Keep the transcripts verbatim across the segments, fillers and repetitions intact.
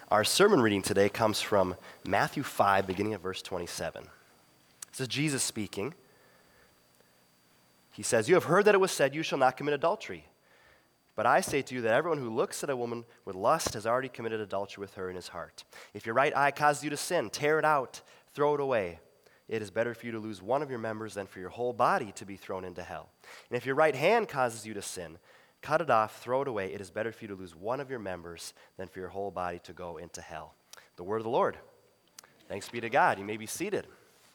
Our sermon reading today comes from Matthew five, beginning at verse twenty-seven. This is Jesus speaking. He says, "You have heard that it was said, 'You shall not commit adultery.' But I say to you that everyone who looks at a woman with lust has already committed adultery with her in his heart. If your right eye causes you to sin, tear it out, throw it away. It is better for you to lose one of your members than for your whole body to be thrown into hell. And if your right hand causes you to sin, cut it off, throw it away. It is better for you to lose one of your members than for your whole body to go into hell." The word of the Lord. Thanks be to God. You may be seated.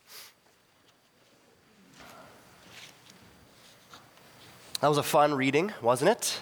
That was a fun reading, wasn't it?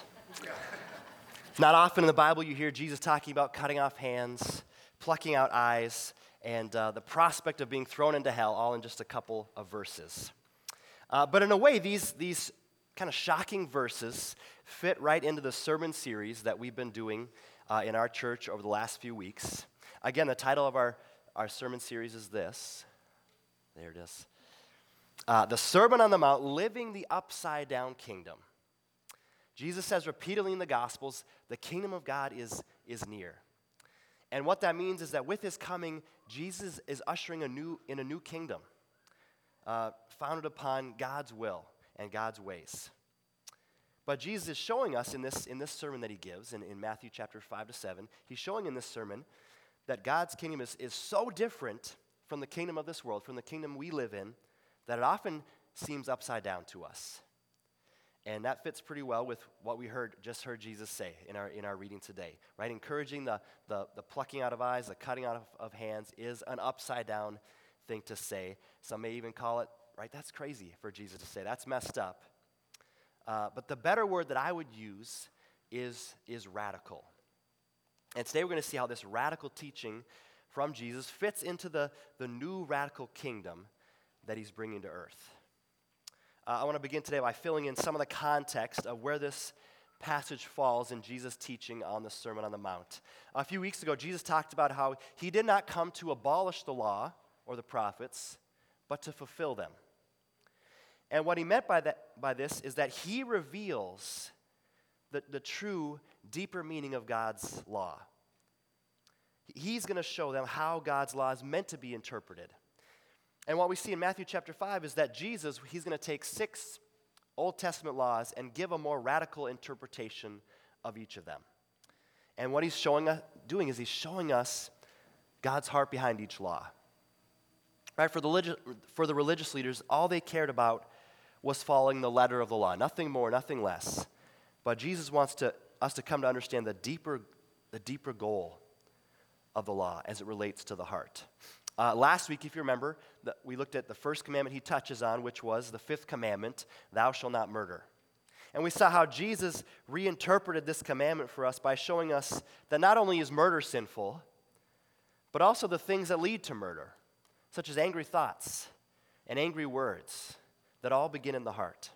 Not often in the Bible you hear Jesus talking about cutting off hands, plucking out eyes, and uh, the prospect of being thrown into hell, all in just a couple of verses. Uh, but in a way, these, these kind of shocking verses fit right into the sermon series that we've been doing uh, in our church over the last few weeks. Again, the title of our, our sermon series is this. There it is. Uh, the Sermon on the Mount, Living the Upside Down Kingdom. Jesus says repeatedly in the Gospels, the kingdom of God is, is near. And what that means is that with his coming, Jesus is ushering a new, in a new kingdom, uh, founded upon God's will and God's ways. But Jesus is showing us in this, in this sermon that he gives, in, in Matthew chapter five to seven, he's showing in this sermon that God's kingdom is, is so different from the kingdom of this world, from the kingdom we live in, that it often seems upside down to us. And that fits pretty well with what we heard, just heard Jesus say in our in our reading today, right? Encouraging the, the, the plucking out of eyes, the cutting out of, of hands is an upside down thing to say. Some may even call it, right, that's crazy for Jesus to say. That's messed up. Uh, but the better word that I would use is, is radical. And today we're going to see how this radical teaching from Jesus fits into the, the new radical kingdom that he's bringing to earth. Uh, I want to begin today by filling in some of the context of where this passage falls in Jesus' teaching on the Sermon on the Mount. A few weeks ago, Jesus talked about how he did not come to abolish the law or the prophets, but to fulfill them. And what he meant by that, by this is that he reveals the, the true, deeper meaning of God's law. He's going to show them how God's law is meant to be interpreted. And what we see in Matthew chapter five is that Jesus, he's going to take six Old Testament laws and give a more radical interpretation of each of them. And what he's showing us, doing is he's showing us God's heart behind each law. Right? For the, for the religious leaders, all they cared about was following the letter of the law. Nothing more, nothing less. But Jesus wants to, us to come to understand the deeper, the deeper goal of the law as it relates to the heart. Uh, last week, if you remember, the, we looked at the first commandment he touches on, which was the fifth commandment, thou shalt not murder. And we saw how Jesus reinterpreted this commandment for us by showing us that not only is murder sinful, but also the things that lead to murder, such as angry thoughts and angry words that all begin in the heart.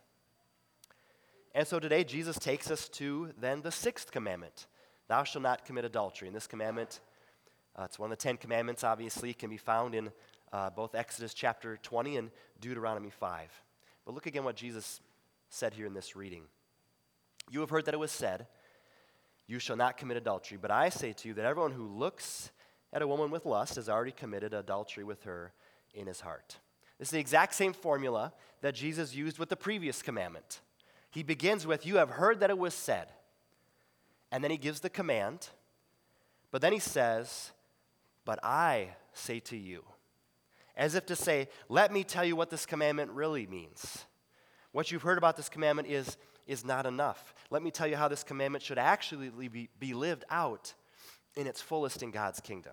And so today, Jesus takes us to then the sixth commandment, thou shalt not commit adultery. And this commandment, Uh, it's one of the Ten Commandments, obviously. It can be found in uh, both Exodus chapter twenty and Deuteronomy five. But look again what Jesus said here in this reading. You have heard that it was said, you shall not commit adultery. But I say to you that everyone who looks at a woman with lust has already committed adultery with her in his heart. This is the exact same formula that Jesus used with the previous commandment. He begins with, you have heard that it was said. And then he gives the command. But then he says, but I say to you, as if to say, let me tell you what this commandment really means. What you've heard about this commandment is, is not enough. Let me tell you how this commandment should actually be, be lived out in its fullest in God's kingdom.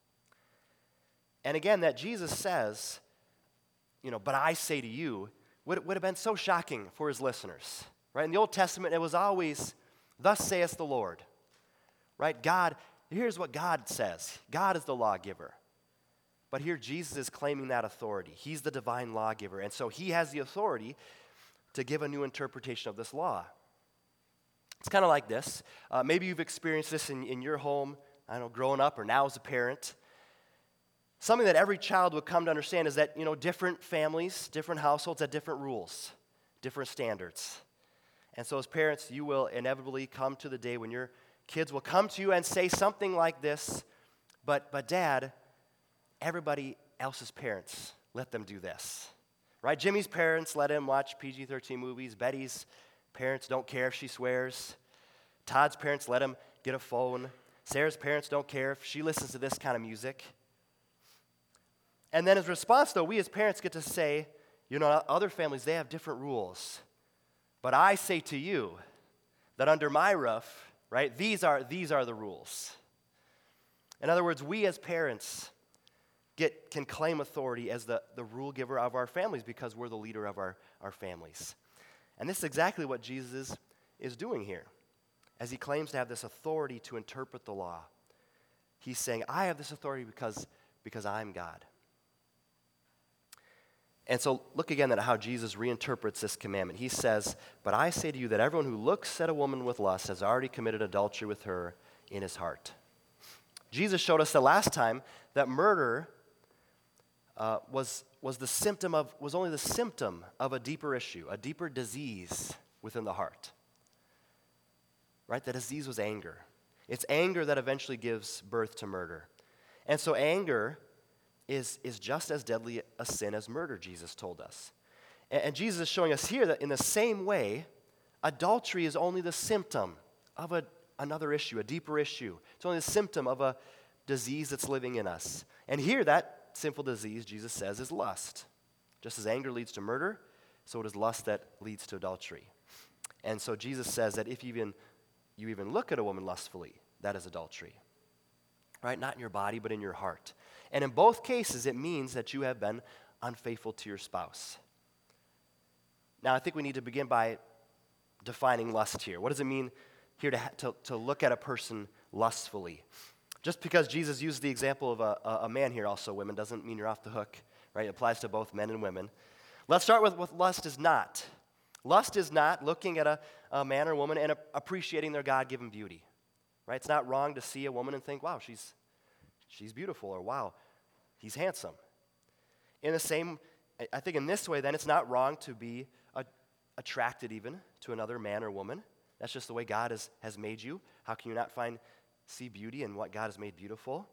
And again, that Jesus says, you know, but I say to you, would, would have been so shocking for his listeners. Right? In the Old Testament, it was always, thus saith the Lord. Right? God, here's what God says. God is the lawgiver. But here Jesus is claiming that authority. He's the divine lawgiver. And so he has the authority to give a new interpretation of this law. It's kind of like this. Uh, maybe you've experienced this in, in your home, I don't know, growing up or now as a parent. Something that every child would come to understand is that, you know, different families, different households have different rules, different standards. And so as parents, you will inevitably come to the day when your kids will come to you and say something like this, But, but dad, everybody else's parents let them do this, right? Jimmy's parents let him watch P G thirteen movies. Betty's parents don't care if she swears. Todd's parents let him get a phone. Sarah's parents don't care if she listens to this kind of music. And then as a response, though, we as parents get to say, you know, other families, they have different rules. But I say to you that under my roof, right, these are, these are the rules. In other words, we as parents get can claim authority as the, the rule giver of our families because we're the leader of our, our families. And this is exactly what Jesus is, is doing here. As he claims to have this authority to interpret the law, he's saying, I have this authority because, because I'm God. And so look again at how Jesus reinterprets this commandment. He says, but I say to you that everyone who looks at a woman with lust has already committed adultery with her in his heart. Jesus showed us the last time that murder uh, was, was the symptom of, was only the symptom of a deeper issue, a deeper disease within the heart. Right? The disease was anger. It's anger that eventually gives birth to murder. And so anger is, is just as deadly a sin as murder, Jesus told us. And, and Jesus is showing us here that in the same way, adultery is only the symptom of a, another issue, a deeper issue. It's only the symptom of a disease that's living in us. And here, that sinful disease, Jesus says, is lust. Just as anger leads to murder, so it is lust that leads to adultery. And so Jesus says that if you even you even look at a woman lustfully, that is adultery. Right? Not in your body, but in your heart. And in both cases, it means that you have been unfaithful to your spouse. Now, I think we need to begin by defining lust here. What does it mean here to, to, to look at a person lustfully? Just because Jesus used the example of a, a man here, also women, doesn't mean you're off the hook. Right? It applies to both men and women. Let's start with what lust is not. Lust is not looking at a, a man or woman and a, appreciating their God-given beauty, right? It's not wrong to see a woman and think, wow, she's, she's beautiful, or wow, he's handsome. In the same, I think in this way, then, it's not wrong to be a, attracted even to another man or woman. That's just the way God has, has made you. How can you not find, see beauty in what God has made beautiful?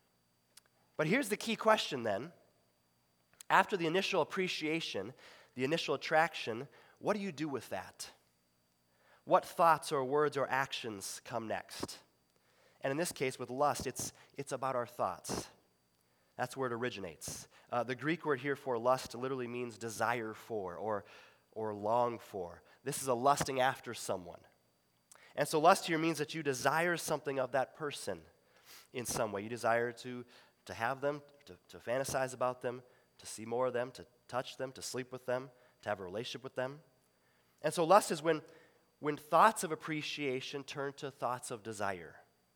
But here's the key question then. After the initial appreciation, the initial attraction, what do you do with that? What thoughts or words or actions come next? And in this case, with lust, it's, it's about our thoughts. That's where it originates. Uh, the Greek word here for lust literally means desire for or, or long for. This is a lusting after someone. And so lust here means that you desire something of that person in some way. You desire to, to have them, to, to fantasize about them, to see more of them, to touch them, to sleep with them, to have a relationship with them. And so lust is when, when thoughts of appreciation turn to thoughts of desire.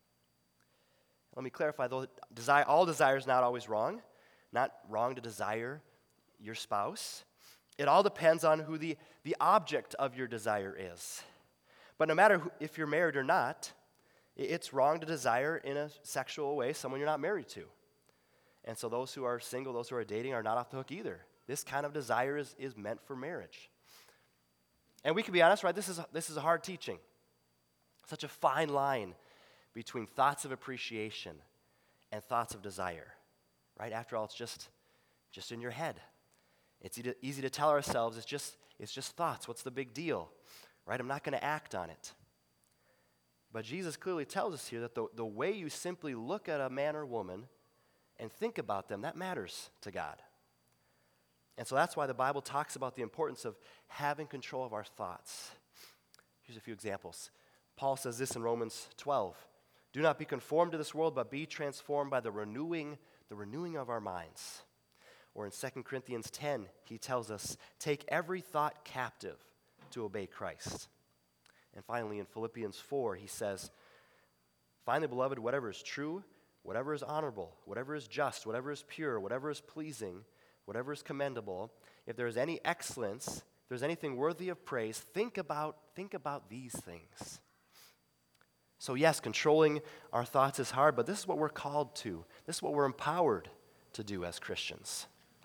Let me clarify, though, desire, all desire is not always wrong. Not wrong to desire your spouse. It all depends on who the, the object of your desire is. But no matter who, if you're married or not, it's wrong to desire in a sexual way someone you're not married to. And so those who are single, those who are dating, are not off the hook either. This kind of desire is, is meant for marriage. And we can be honest, right? This is, a, this is a hard teaching. Such a fine line between thoughts of appreciation and thoughts of desire, right? After all, it's just, just in your head. It's easy to, easy to tell ourselves it's just, it's just thoughts. What's the big deal, right? I'm not going to act on it. But Jesus clearly tells us here that the, the way you simply look at a man or woman and think about them, that matters to God. And so that's why the Bible talks about the importance of having control of our thoughts. Here's a few examples. Paul says this in Romans twelve. Do not be conformed to this world, but be transformed by the renewing, the renewing of our minds. Or in Second Corinthians ten, he tells us, take every thought captive to obey Christ. And finally, in Philippians four, he says, finally, beloved, whatever is true, whatever is honorable, whatever is just, whatever is pure, whatever is pleasing, whatever is commendable, if there is any excellence, if there's anything worthy of praise, think about, think about these things. So yes, controlling our thoughts is hard, but this is what we're called to. This is what we're empowered to do as Christians.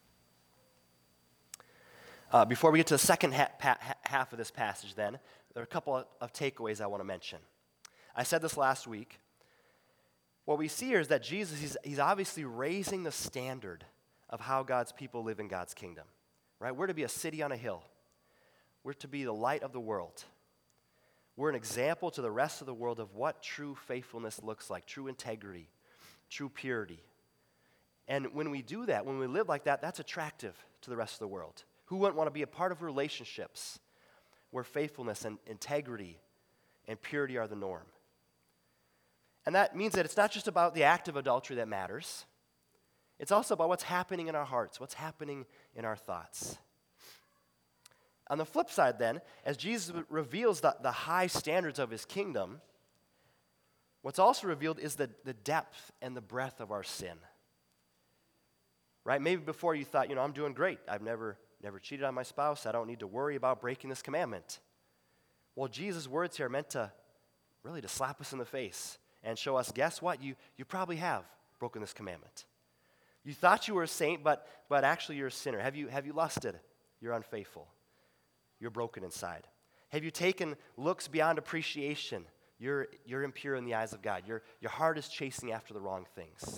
Uh, before we get to the second ha- pa- half of this passage then, there are a couple of, of takeaways I want to mention. I said this last week. what we see here is that Jesus, he's, he's obviously raising the standard of how God's people live in God's kingdom, right? We're to be a city on a hill. We're to be the light of the world. We're an example to the rest of the world of what true faithfulness looks like, true integrity, true purity. And when we do that, when we live like that, that's attractive to the rest of the world. Who wouldn't want to be a part of relationships where faithfulness and integrity and purity are the norm? And that means that it's not just about the act of adultery that matters. It's also about what's happening in our hearts, what's happening in our thoughts. On the flip side then, as Jesus reveals the, the high standards of his kingdom, what's also revealed is the, the depth and the breadth of our sin. Right? Maybe before you thought, you know, I'm doing great. I've never, never cheated on my spouse. I don't need to worry about breaking this commandment. Well, Jesus' words here are meant to really to slap us in the face and show us, guess what? You, you probably have broken this commandment. You thought you were a saint, but, but actually you're a sinner. Have you, have you lusted? You're unfaithful. You're broken inside. Have you taken looks beyond appreciation? You're, you're impure in the eyes of God. Your, your heart is chasing after the wrong things.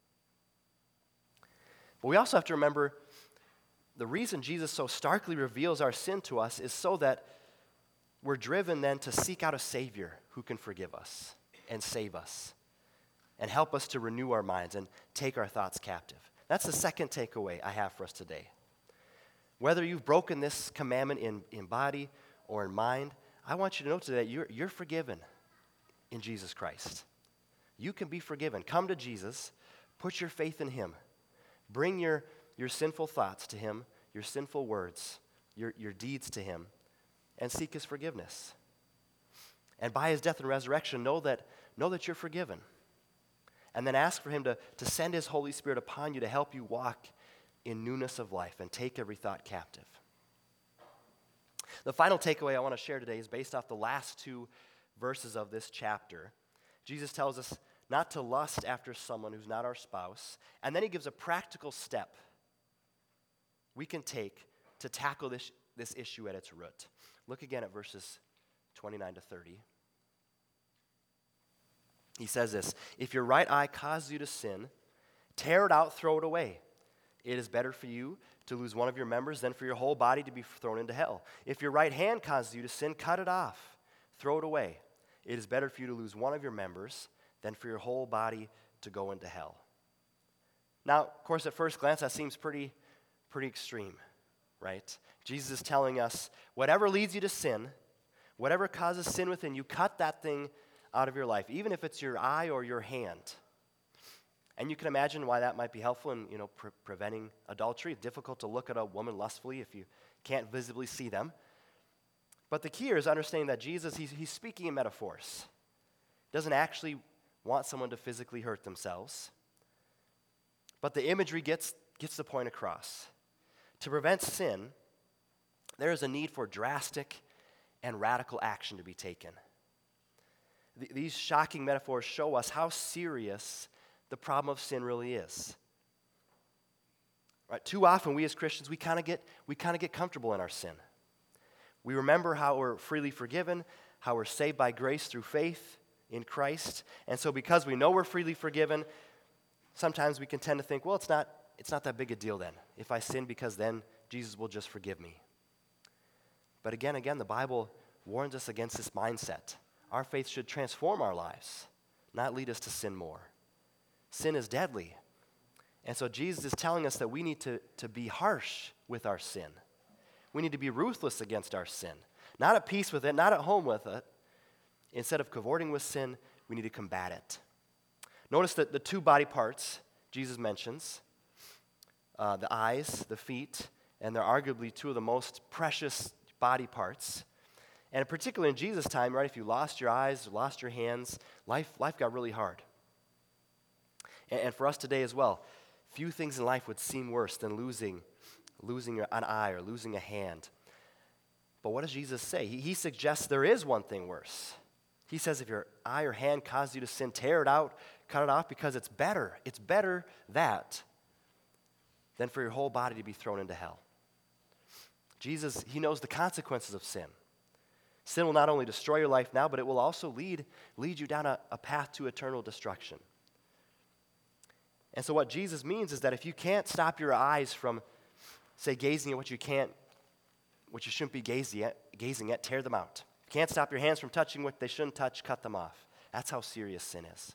But we also have to remember the reason Jesus so starkly reveals our sin to us is so that we're driven then to seek out a Savior who can forgive us and save us and help us to renew our minds and take our thoughts captive. That's the second takeaway I have for us today. Whether you've broken this commandment in, in body or in mind, I want you to know today that you're, you're forgiven in Jesus Christ. You can be forgiven. Come to Jesus. Put your faith in him. Bring your, your sinful thoughts to him, your sinful words, your, your deeds to him, and seek his forgiveness. And by his death and resurrection, know that, know that you're forgiven. And then ask for him to, to send his Holy Spirit upon you to help you walk in newness of life and take every thought captive. The final takeaway I want to share today is based off the last two verses of this chapter. Jesus tells us not to lust after someone who's not our spouse, and then he gives a practical step we can take to tackle this, this issue at its root. Look again at verses twenty-nine to thirty. He says this, "If your right eye causes you to sin, tear it out, throw it away. It is better for you to lose one of your members than for your whole body to be thrown into hell. If your right hand causes you to sin, cut it off, throw it away. It is better for you to lose one of your members than for your whole body to go into hell." Now, of course, at first glance, that seems pretty, pretty extreme, right? Jesus is telling us, whatever leads you to sin, whatever causes sin within you, cut that thing out of your life, even if it's your eye or your hand. And you can imagine why that might be helpful in, you know, pre- preventing adultery. It's difficult to look at a woman lustfully if you can't visibly see them. But the key here is understanding that Jesus, he's, he's speaking in metaphors. He doesn't actually want someone to physically hurt themselves. But the imagery gets, gets the point across. To prevent sin, there is a need for drastic and radical action to be taken. Th- these shocking metaphors show us how serious the problem of sin really is. Right? Too often, we as Christians, we kind of get we kind of get comfortable in our sin. We remember how we're freely forgiven, how we're saved by grace through faith in Christ, and so because we know we're freely forgiven, sometimes we can tend to think, well, it's not it's not that big a deal then. If I sin, because then Jesus will just forgive me. But again, again, the Bible warns us against this mindset. Our faith should transform our lives, not lead us to sin more. Sin is deadly. And so Jesus is telling us that we need to, to be harsh with our sin. We need to be ruthless against our sin. Not at peace with it, not at home with it. Instead of cavorting with sin, we need to combat it. Notice that the two body parts Jesus mentions, uh, the eyes, the feet, and they're arguably two of the most precious body parts. And particularly in Jesus' time, right, if you lost your eyes, lost your hands, life, life got really hard. And for us today as well, few things in life would seem worse than losing, losing an eye or losing a hand. But what does Jesus say? He, he suggests there is one thing worse. He says if your eye or hand causes you to sin, tear it out, cut it off, because it's better. It's better that than for your whole body to be thrown into hell. Jesus, he knows the consequences of sin. Sin will not only destroy your life now, but it will also lead, lead you down a, a path to eternal destruction. And so what Jesus means is that if you can't stop your eyes from, say, gazing at what you can't, what you shouldn't be gazing at, gazing at, tear them out. If you can't stop your hands from touching what they shouldn't touch, cut them off. That's how serious sin is.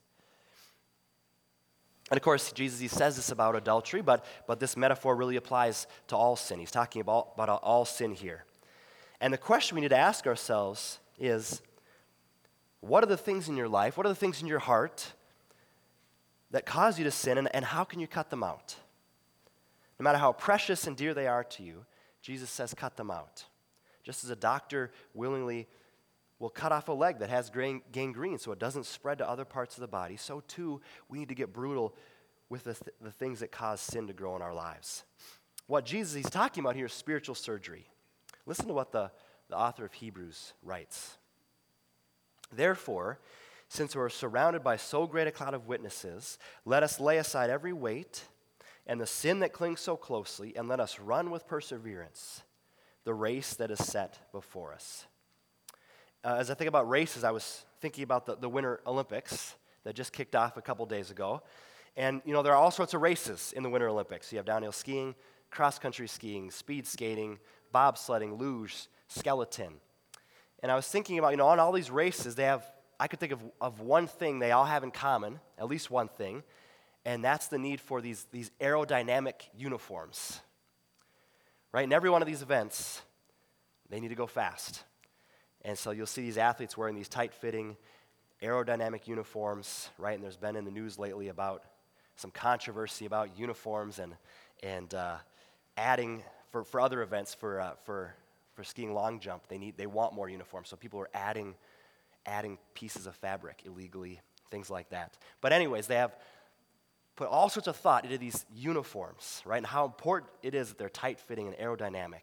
And of course, Jesus, he says this about adultery, but, but this metaphor really applies to all sin. He's talking about, about all sin here. And the question we need to ask ourselves is, what are the things in your life, what are the things in your heart that cause you to sin, and, and how can you cut them out? No matter how precious and dear they are to you, Jesus says cut them out. Just as a doctor willingly will cut off a leg that has gangrene so it doesn't spread to other parts of the body, so too we need to get brutal with the, th- the things that cause sin to grow in our lives. What Jesus is talking about here is spiritual surgery. Listen to what the, the author of Hebrews writes. Therefore, since we're surrounded by so great a cloud of witnesses, let us lay aside every weight and the sin that clings so closely, and let us run with perseverance the race that is set before us. Uh, as I think about races, I was thinking about the, the Winter Olympics that just kicked off a couple days ago. And, you know, there are all sorts of races in the Winter Olympics. You have downhill skiing, cross-country skiing, speed skating, bobsledding, luge, skeleton. And I was thinking about, you know, on all these races, they have, I could think of, of one thing they all have in common, at least one thing, and that's the need for these, these aerodynamic uniforms. Right? In every one of these events, they need to go fast. And so you'll see these athletes wearing these tight-fitting aerodynamic uniforms, right? And there's been in the news lately about some controversy about uniforms and and uh, adding for, for other events for uh, for for skiing long jump. They need they want more uniforms, so people are adding adding pieces of fabric illegally, things like that. But anyways, they have put all sorts of thought into these uniforms, right? And how important it is that they're tight-fitting and aerodynamic.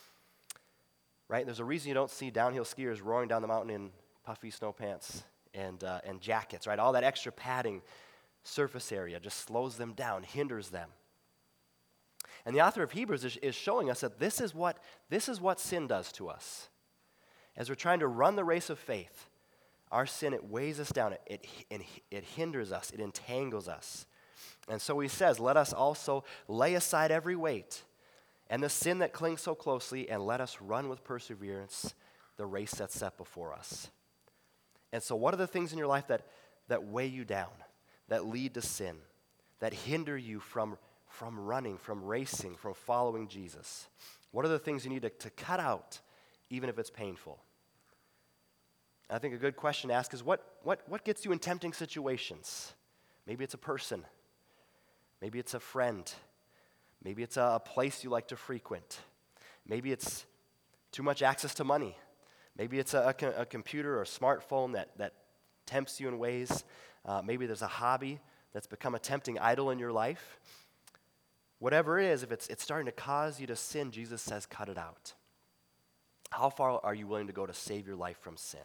Right? There's a reason you don't see downhill skiers roaring down the mountain in puffy snow pants and uh, and jackets, right? All that extra padding, surface area just slows them down, hinders them. And the author of Hebrews is, is showing us that this is what this is what sin does to us. As we're trying to run the race of faith, our sin, it weighs us down, it, it, it hinders us, it entangles us. And so he says, let us also lay aside every weight and the sin that clings so closely, and let us run with perseverance the race that's set before us. And so what are the things in your life that, that weigh you down, that lead to sin, that hinder you from, from running, from racing, from following Jesus? What are the things you need to, to cut out, even if it's painful? And I think a good question to ask is, what, what, what gets you in tempting situations? Maybe it's a person. Maybe it's a friend. Maybe it's a place you like to frequent. Maybe it's too much access to money. Maybe it's a, a, a computer or a smartphone that, that tempts you in ways. Uh, maybe there's a hobby that's become a tempting idol in your life. Whatever it is, if it's, it's starting to cause you to sin, Jesus says, cut it out. How far are you willing to go to save your life from sin?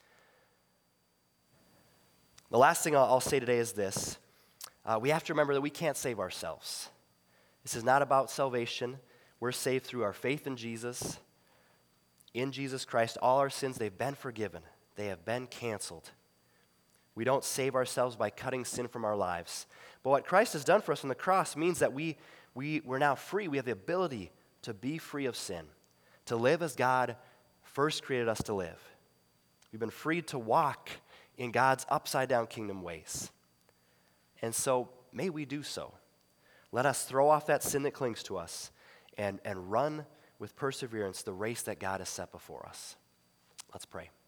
The last thing I'll, I'll say today is this. Uh, we have to remember that we can't save ourselves. This is not about salvation. We're saved through our faith in Jesus. In Jesus Christ, all our sins, they've been forgiven. They have been canceled. We don't save ourselves by cutting sin from our lives. But what Christ has done for us on the cross means that we, we, we're now free. We have the ability to be free of sin, to live as God first created us to live. We've been freed to walk in God's upside-down kingdom ways. And so may we do so. Let us throw off that sin that clings to us and, and run with perseverance the race that God has set before us. Let's pray.